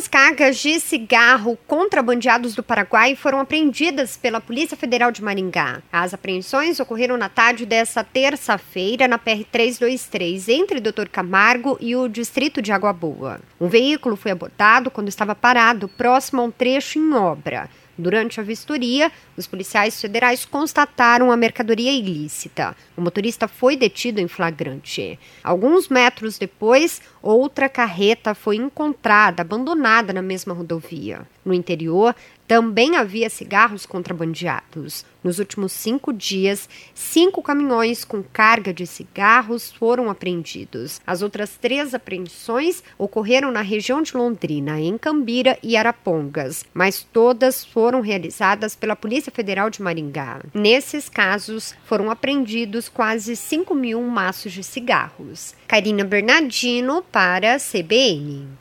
Duas cargas de cigarro contrabandeados do Paraguai foram apreendidas pela Polícia Federal de Maringá. As apreensões ocorreram na tarde desta terça-feira na PR-323, entre Doutor Camargo e o distrito de Água Boa. Um veículo foi abordado quando estava parado próximo a um trecho em obra. Durante a vistoria, os policiais federais constataram a mercadoria ilícita. O motorista foi detido em flagrante. Alguns metros depois, outra carreta foi encontrada abandonada na mesma rodovia. No interior, também havia cigarros contrabandeados. Nos últimos 5 dias, 5 caminhões com carga de cigarros foram apreendidos. As outras 3 apreensões ocorreram na região de Londrina, em Cambira e Arapongas, mas todas foram realizadas pela Polícia Federal de Maringá. Nesses casos, foram apreendidos quase 5.000 maços de cigarros. Karina Bernardino para a CBN.